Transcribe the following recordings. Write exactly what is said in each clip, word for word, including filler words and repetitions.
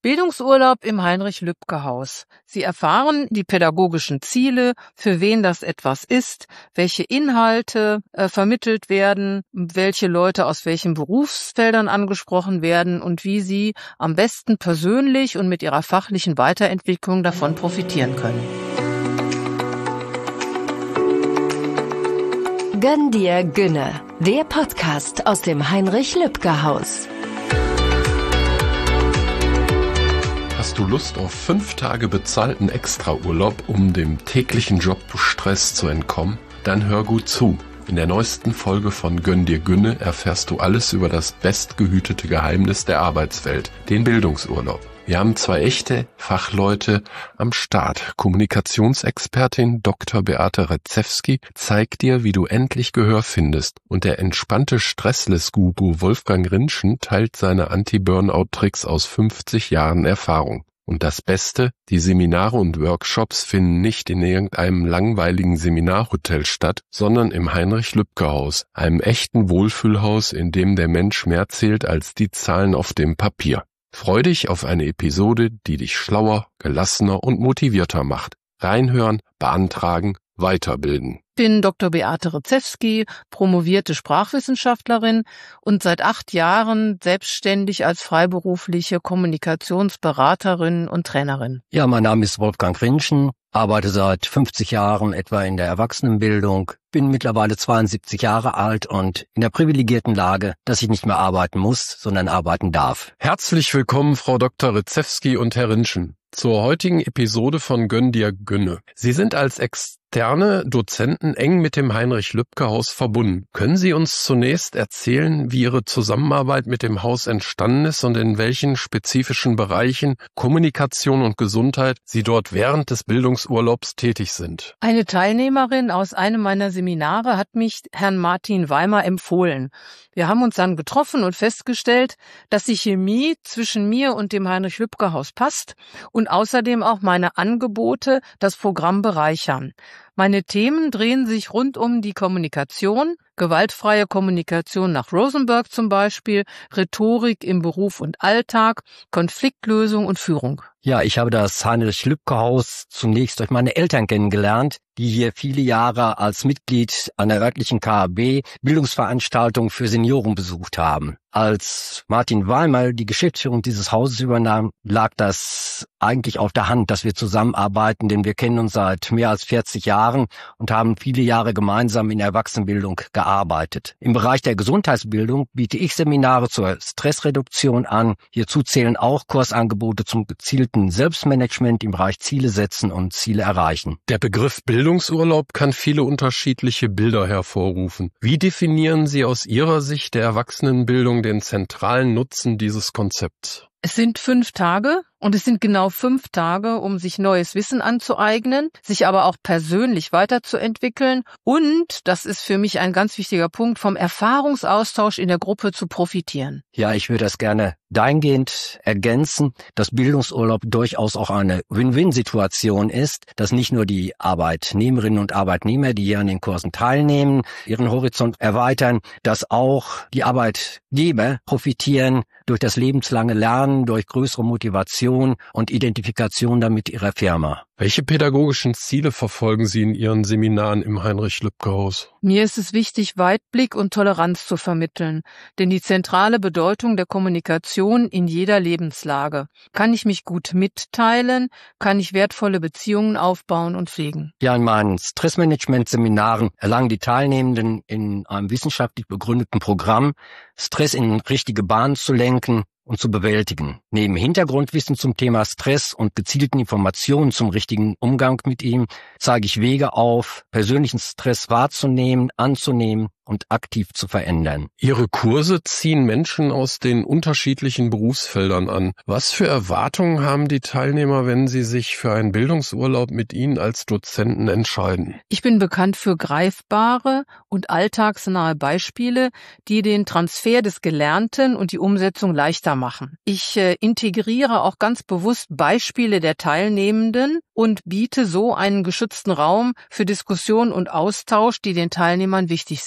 Bildungsurlaub im Heinrich-Lübke-Haus. Sie erfahren die pädagogischen Ziele, für wen das etwas ist, welche Inhalte äh, vermittelt werden, welche Leute aus welchen Berufsfeldern angesprochen werden und wie sie am besten persönlich und mit ihrer fachlichen Weiterentwicklung davon profitieren können. Gönn dir Günne, der Podcast aus dem Heinrich-Lübke-Haus. Hast du Lust auf fünf Tage bezahlten Extraurlaub, um dem täglichen Jobstress zu entkommen? Dann hör gut zu. In der neuesten Folge von Gönn dir Günne erfährst du alles über das bestgehütete Geheimnis der Arbeitswelt, den Bildungsurlaub. Wir haben zwei echte Fachleute am Start. Kommunikationsexpertin Doktor Beate Rezewski zeigt dir, wie du endlich Gehör findest. Und der entspannte Stressless-Guru Wolfgang Rinschen teilt seine Anti-Burnout-Tricks aus fünfzig Jahren Erfahrung. Und das Beste, die Seminare und Workshops finden nicht in irgendeinem langweiligen Seminarhotel statt, sondern im Heinrich-Lübke-Haus, einem echten Wohlfühlhaus, in dem der Mensch mehr zählt als die Zahlen auf dem Papier. Freu dich auf eine Episode, die dich schlauer, gelassener und motivierter macht. Reinhören, beantragen, weiterbilden. Ich bin Doktor Beate Rezewski, promovierte Sprachwissenschaftlerin und seit acht Jahren selbstständig als freiberufliche Kommunikationsberaterin und Trainerin. Ja, mein Name ist Wolfgang Rinschen, arbeite seit fünfzig Jahren etwa in der Erwachsenenbildung, bin mittlerweile zweiundsiebzig Jahre alt und in der privilegierten Lage, dass ich nicht mehr arbeiten muss, sondern arbeiten darf. Herzlich willkommen, Frau Doktor Rezewski und Herr Rinschen, zur heutigen Episode von Gönn dir Günne. Sie sind als externe Dozenten eng mit dem Heinrich-Lübke-Haus verbunden. Können Sie uns zunächst erzählen, wie Ihre Zusammenarbeit mit dem Haus entstanden ist und in welchen spezifischen Bereichen Kommunikation und Gesundheit Sie dort während des Bildungsurlaubs tätig sind? Eine Teilnehmerin aus einem meiner Seminare hat mich Herrn Martin Weimer empfohlen. Wir haben uns dann getroffen und festgestellt, dass die Chemie zwischen mir und dem Heinrich-Lübke-Haus passt und außerdem auch meine Angebote das Programm bereichern. Meine Themen drehen sich rund um die Kommunikation, gewaltfreie Kommunikation nach Rosenberg zum Beispiel, Rhetorik im Beruf und Alltag, Konfliktlösung und Führung. Ja, ich habe das Heinrich-Lübke-Haus zunächst durch meine Eltern kennengelernt, die hier viele Jahre als Mitglied einer örtlichen K A B Bildungsveranstaltungen für Senioren besucht haben. Als Martin Weimer die Geschäftsführung dieses Hauses übernahm, lag das eigentlich auf der Hand, dass wir zusammenarbeiten, denn wir kennen uns seit mehr als vierzig Jahren und haben viele Jahre gemeinsam in der Erwachsenenbildung gearbeitet. Im Bereich der Gesundheitsbildung biete ich Seminare zur Stressreduktion an. Hierzu zählen auch Kursangebote zum gezielten Selbstmanagement im Bereich Ziele setzen und Ziele erreichen. Der Begriff Bildungsurlaub kann viele unterschiedliche Bilder hervorrufen. Wie definieren Sie aus Ihrer Sicht der Erwachsenenbildung den zentralen Nutzen dieses Konzepts? Es sind fünf Tage und es sind genau fünf Tage, um sich neues Wissen anzueignen, sich aber auch persönlich weiterzuentwickeln und, das ist für mich ein ganz wichtiger Punkt, vom Erfahrungsaustausch in der Gruppe zu profitieren. Ja, ich würde das gerne dahingehend ergänzen, dass Bildungsurlaub durchaus auch eine Win-Win-Situation ist, dass nicht nur die Arbeitnehmerinnen und Arbeitnehmer, die hier an den Kursen teilnehmen, ihren Horizont erweitern, dass auch die Arbeitgeber profitieren durch das lebenslange Lernen, durch größere Motivation und Identifikation damit ihrer Firma. Welche pädagogischen Ziele verfolgen Sie in Ihren Seminaren im Heinrich-Lübke-Haus? Mir ist es wichtig, Weitblick und Toleranz zu vermitteln, denn die zentrale Bedeutung der Kommunikation in jeder Lebenslage. Kann ich mich gut mitteilen, kann ich wertvolle Beziehungen aufbauen und pflegen. Ja, in meinen Stressmanagement-Seminaren erlangen die Teilnehmenden in einem wissenschaftlich begründeten Programm, Stress in richtige Bahnen zu lenken und zu bewältigen. Neben Hintergrundwissen zum Thema Stress und gezielten Informationen zum richtigen Umgang mit ihm zeige ich Wege auf, persönlichen Stress wahrzunehmen, anzunehmen und aktiv zu verändern. Ihre Kurse ziehen Menschen aus den unterschiedlichen Berufsfeldern an. Was für Erwartungen haben die Teilnehmer, wenn sie sich für einen Bildungsurlaub mit Ihnen als Dozenten entscheiden? Ich bin bekannt für greifbare und alltagsnahe Beispiele, die den Transfer des Gelernten und die Umsetzung leichter machen. Ich äh, integriere auch ganz bewusst Beispiele der Teilnehmenden und biete so einen geschützten Raum für Diskussion und Austausch, die den Teilnehmern wichtig sind.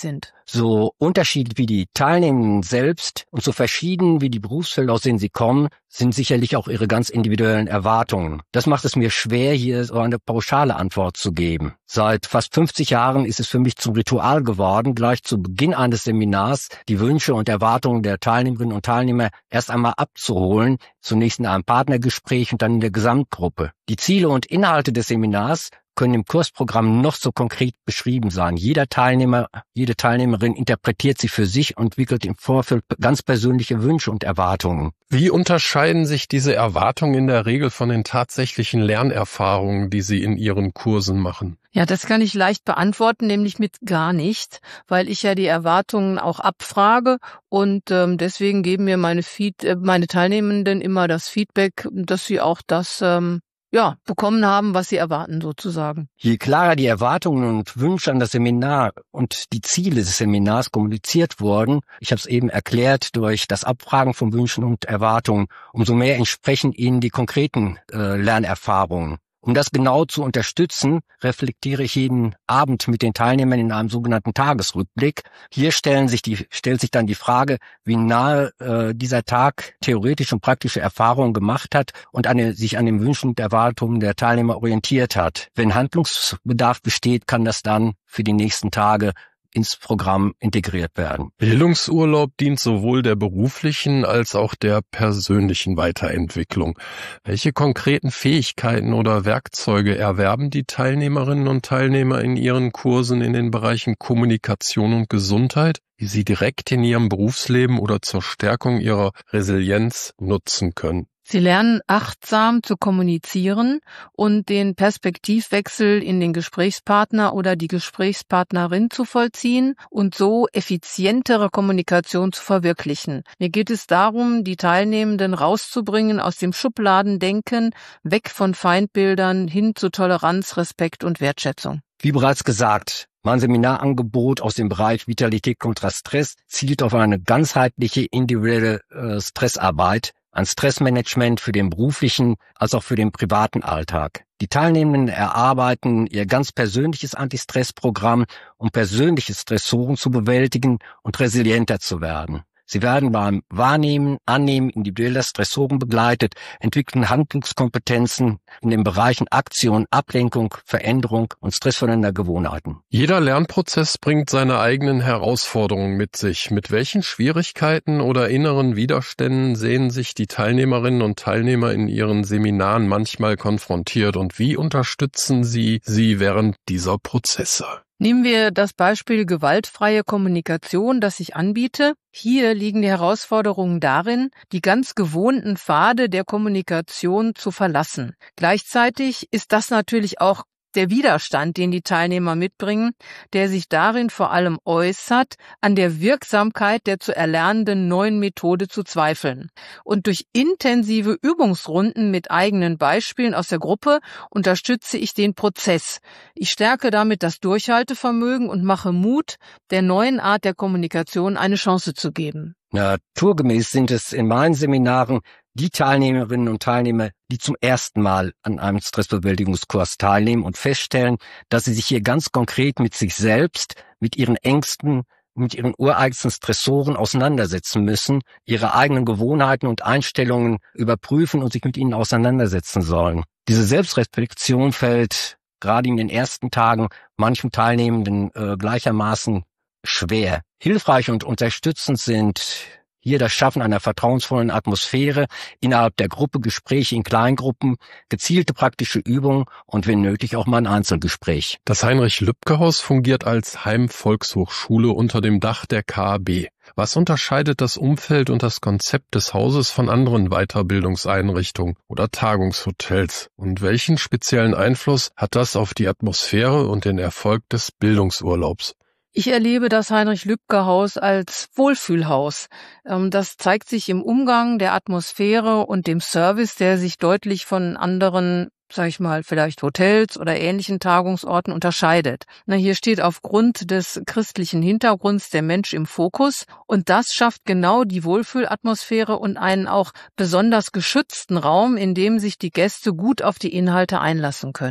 So unterschiedlich wie die Teilnehmenden selbst und so verschieden wie die Berufsfelder, aus denen sie kommen, sind sicherlich auch ihre ganz individuellen Erwartungen. Das macht es mir schwer, hier so eine pauschale Antwort zu geben. Seit fast fünfzig Jahren ist es für mich zum Ritual geworden, gleich zu Beginn eines Seminars die Wünsche und Erwartungen der Teilnehmerinnen und Teilnehmer erst einmal abzuholen, zunächst in einem Partnergespräch und dann in der Gesamtgruppe. Die Ziele und Inhalte des Seminars können im Kursprogramm noch so konkret beschrieben sein. Jeder Teilnehmer, jede Teilnehmerin interpretiert sie für sich und entwickelt im Vorfeld ganz persönliche Wünsche und Erwartungen. Wie unterscheiden sich diese Erwartungen in der Regel von den tatsächlichen Lernerfahrungen, die Sie in Ihren Kursen machen? Ja, das kann ich leicht beantworten, nämlich mit gar nicht, weil ich ja die Erwartungen auch abfrage und ähm, deswegen geben mir meine, Feed, äh, meine Teilnehmenden immer das Feedback, dass sie auch das ähm, ja, bekommen haben, was sie erwarten sozusagen. Je klarer die Erwartungen und Wünsche an das Seminar und die Ziele des Seminars kommuniziert wurden, ich habe es eben erklärt, durch das Abfragen von Wünschen und Erwartungen, umso mehr entsprechen ihnen die konkreten äh, Lernerfahrungen. Um das genau zu unterstützen, reflektiere ich jeden Abend mit den Teilnehmern in einem sogenannten Tagesrückblick. Hier stellen sich die, stellt sich dann die Frage, wie nahe äh, dieser Tag theoretische und praktische Erfahrungen gemacht hat und an den, sich an den Wünschen und Erwartungen der Teilnehmer orientiert hat. Wenn Handlungsbedarf besteht, kann das dann für die nächsten Tage ins Programm integriert werden. Bildungsurlaub dient sowohl der beruflichen als auch der persönlichen Weiterentwicklung. Welche konkreten Fähigkeiten oder Werkzeuge erwerben die Teilnehmerinnen und Teilnehmer in ihren Kursen in den Bereichen Kommunikation und Gesundheit, die sie direkt in ihrem Berufsleben oder zur Stärkung ihrer Resilienz nutzen können? Sie lernen achtsam zu kommunizieren und den Perspektivwechsel in den Gesprächspartner oder die Gesprächspartnerin zu vollziehen und so effizientere Kommunikation zu verwirklichen. Mir geht es darum, die Teilnehmenden rauszubringen aus dem Schubladendenken, weg von Feindbildern hin zu Toleranz, Respekt und Wertschätzung. Wie bereits gesagt, mein Seminarangebot aus dem Bereich Vitalität kontra Stress zielt auf eine ganzheitliche individuelle äh, Stressarbeit, ein Stressmanagement für den beruflichen als auch für den privaten Alltag. Die Teilnehmenden erarbeiten ihr ganz persönliches Anti-Stress-Programm, um persönliche Stressoren zu bewältigen und resilienter zu werden. Sie werden beim Wahrnehmen, Annehmen individueller Stressoren begleitet, entwickeln Handlungskompetenzen in den Bereichen Aktion, Ablenkung, Veränderung und stressverhindernder Gewohnheiten. Jeder Lernprozess bringt seine eigenen Herausforderungen mit sich. Mit welchen Schwierigkeiten oder inneren Widerständen sehen sich die Teilnehmerinnen und Teilnehmer in ihren Seminaren manchmal konfrontiert und wie unterstützen Sie sie während dieser Prozesse? Nehmen wir das Beispiel gewaltfreie Kommunikation, das ich anbiete. Hier liegen die Herausforderungen darin, die ganz gewohnten Pfade der Kommunikation zu verlassen. Gleichzeitig ist das natürlich auch der Widerstand, den die Teilnehmer mitbringen, der sich darin vor allem äußert, an der Wirksamkeit der zu erlernenden neuen Methode zu zweifeln. Und durch intensive Übungsrunden mit eigenen Beispielen aus der Gruppe unterstütze ich den Prozess. Ich stärke damit das Durchhaltevermögen und mache Mut, der neuen Art der Kommunikation eine Chance zu geben. Naturgemäß sind es in meinen Seminaren die Teilnehmerinnen und Teilnehmer, die zum ersten Mal an einem Stressbewältigungskurs teilnehmen und feststellen, dass sie sich hier ganz konkret mit sich selbst, mit ihren Ängsten, mit ihren ureigensten Stressoren auseinandersetzen müssen, ihre eigenen Gewohnheiten und Einstellungen überprüfen und sich mit ihnen auseinandersetzen sollen. Diese Selbstreflexion fällt gerade in den ersten Tagen manchen Teilnehmenden äh, gleichermaßen schwer. Hilfreich und unterstützend sind hier das Schaffen einer vertrauensvollen Atmosphäre, innerhalb der Gruppe Gespräche in Kleingruppen, gezielte praktische Übungen und wenn nötig auch mal ein Einzelgespräch. Das Heinrich-Lübke-Haus fungiert als Heimvolkshochschule unter dem Dach der K A B. Was unterscheidet das Umfeld und das Konzept des Hauses von anderen Weiterbildungseinrichtungen oder Tagungshotels? Und welchen speziellen Einfluss hat das auf die Atmosphäre und den Erfolg des Bildungsurlaubs? Ich erlebe das Heinrich-Lübke-Haus als Wohlfühlhaus. Das zeigt sich im Umgang, der Atmosphäre und dem Service, der sich deutlich von anderen, sag ich mal, vielleicht Hotels oder ähnlichen Tagungsorten unterscheidet. Na, hier steht aufgrund des christlichen Hintergrunds der Mensch im Fokus und das schafft genau die Wohlfühlatmosphäre und einen auch besonders geschützten Raum, in dem sich die Gäste gut auf die Inhalte einlassen können.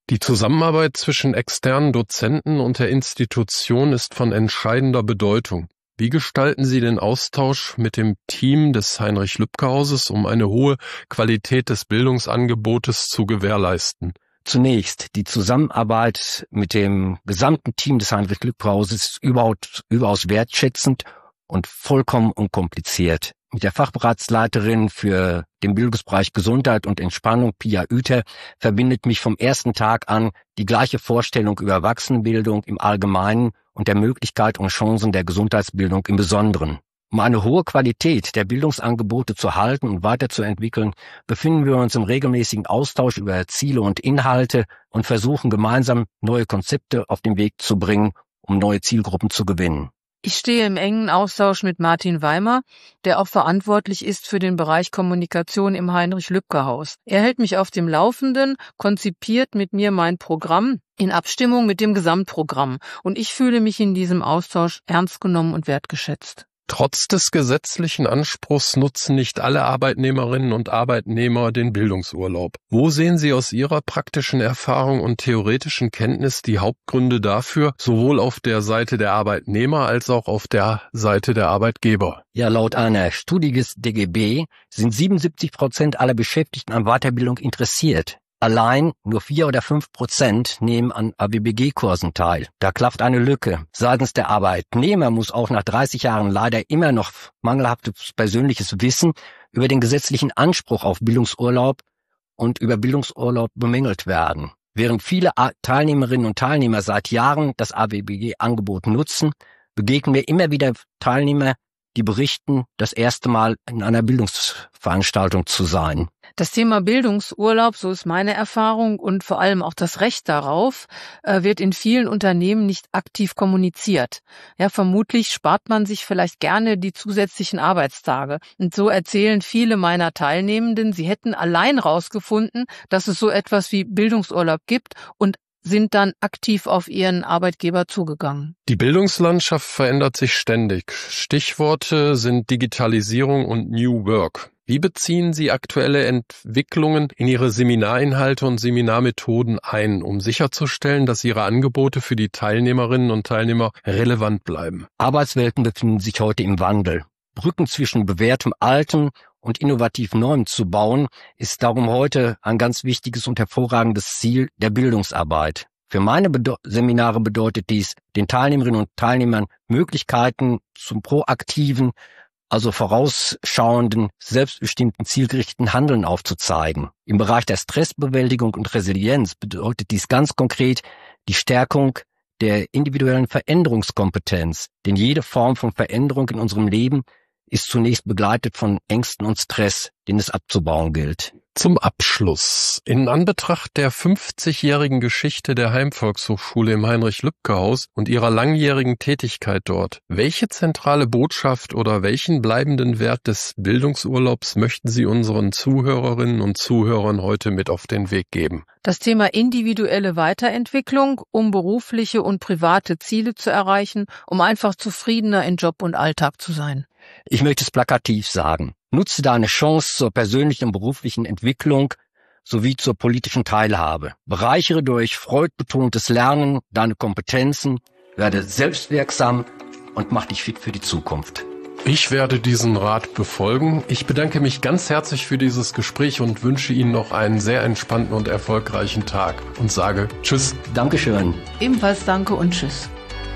Die Zusammenarbeit zwischen externen Dozenten und der Institution ist von entscheidender Bedeutung. Wie gestalten Sie den Austausch mit dem Team des Heinrich-Lübke-Hauses, um eine hohe Qualität des Bildungsangebotes zu gewährleisten? Zunächst, die Zusammenarbeit mit dem gesamten Team des Heinrich-Lübke-Hauses ist überaus, überaus wertschätzend und vollkommen unkompliziert. Mit der Fachbereichsleiterin für den Bildungsbereich Gesundheit und Entspannung, Pia Uether, verbindet mich vom ersten Tag an die gleiche Vorstellung über Erwachsenenbildung im Allgemeinen und der Möglichkeit und Chancen der Gesundheitsbildung im Besonderen. Um eine hohe Qualität der Bildungsangebote zu halten und weiterzuentwickeln, befinden wir uns im regelmäßigen Austausch über Ziele und Inhalte und versuchen gemeinsam neue Konzepte auf den Weg zu bringen, um neue Zielgruppen zu gewinnen. Ich stehe im engen Austausch mit Martin Weimer, der auch verantwortlich ist für den Bereich Kommunikation im Heinrich-Lübke-Haus. Er hält mich auf dem Laufenden, konzipiert mit mir mein Programm in Abstimmung mit dem Gesamtprogramm und ich fühle mich in diesem Austausch ernst genommen und wertgeschätzt. Trotz des gesetzlichen Anspruchs nutzen nicht alle Arbeitnehmerinnen und Arbeitnehmer den Bildungsurlaub. Wo sehen Sie aus Ihrer praktischen Erfahrung und theoretischen Kenntnis die Hauptgründe dafür, sowohl auf der Seite der Arbeitnehmer als auch auf der Seite der Arbeitgeber? Ja, laut einer Studie des D G B sind siebenundsiebzig Prozent aller Beschäftigten an Weiterbildung interessiert. Allein nur vier oder fünf Prozent nehmen an A B B G-Kursen teil. Da klafft eine Lücke. Seitens der Arbeitnehmer muss auch nach dreißig Jahren leider immer noch mangelhaftes persönliches Wissen über den gesetzlichen Anspruch auf Bildungsurlaub und über Bildungsurlaub bemängelt werden. Während viele Teilnehmerinnen und Teilnehmer seit Jahren das A B B G-Angebot nutzen, begegnen wir immer wieder Teilnehmer, die berichten, das erste Mal in einer Bildungsveranstaltung zu sein. Das Thema Bildungsurlaub, so ist meine Erfahrung, und vor allem auch das Recht darauf, wird in vielen Unternehmen nicht aktiv kommuniziert. Ja, vermutlich spart man sich vielleicht gerne die zusätzlichen Arbeitstage. Und so erzählen viele meiner Teilnehmenden, sie hätten allein rausgefunden, dass es so etwas wie Bildungsurlaub gibt und sind dann aktiv auf ihren Arbeitgeber zugegangen. Die Bildungslandschaft verändert sich ständig. Stichworte sind Digitalisierung und New Work. Wie beziehen Sie aktuelle Entwicklungen in Ihre Seminarinhalte und Seminarmethoden ein, um sicherzustellen, dass Ihre Angebote für die Teilnehmerinnen und Teilnehmer relevant bleiben? Arbeitswelten befinden sich heute im Wandel. Brücken zwischen bewährtem Alten und innovativ Neuem zu bauen, ist darum heute ein ganz wichtiges und hervorragendes Ziel der Bildungsarbeit. Für meine Bedo- Seminare bedeutet dies, den Teilnehmerinnen und Teilnehmern Möglichkeiten zum proaktiven, also vorausschauenden, selbstbestimmten, zielgerichteten Handeln aufzuzeigen. Im Bereich der Stressbewältigung und Resilienz bedeutet dies ganz konkret die Stärkung der individuellen Veränderungskompetenz, denn jede Form von Veränderung in unserem Leben ist zunächst begleitet von Ängsten und Stress, den es abzubauen gilt. Zum Abschluss. In Anbetracht der fünfzigjährigen Geschichte der Heimvolkshochschule im Heinrich-Lübke-Haus und ihrer langjährigen Tätigkeit dort, welche zentrale Botschaft oder welchen bleibenden Wert des Bildungsurlaubs möchten Sie unseren Zuhörerinnen und Zuhörern heute mit auf den Weg geben? Das Thema individuelle Weiterentwicklung, um berufliche und private Ziele zu erreichen, um einfach zufriedener in Job und Alltag zu sein. Ich möchte es plakativ sagen. Nutze deine Chance zur persönlichen und beruflichen Entwicklung sowie zur politischen Teilhabe. Bereichere durch freudbetontes Lernen deine Kompetenzen, werde selbstwirksam und mach dich fit für die Zukunft. Ich werde diesen Rat befolgen. Ich bedanke mich ganz herzlich für dieses Gespräch und wünsche Ihnen noch einen sehr entspannten und erfolgreichen Tag und sage Tschüss. Dankeschön. Ebenfalls danke und Tschüss.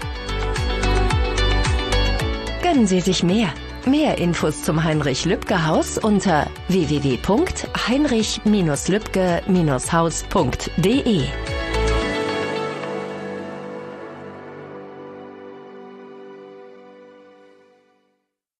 Gönnen Sie sich mehr. Mehr Infos zum Heinrich-Lübke-Haus unter w w w punkt heinrich Bindestrich lübke Bindestrich haus punkt de.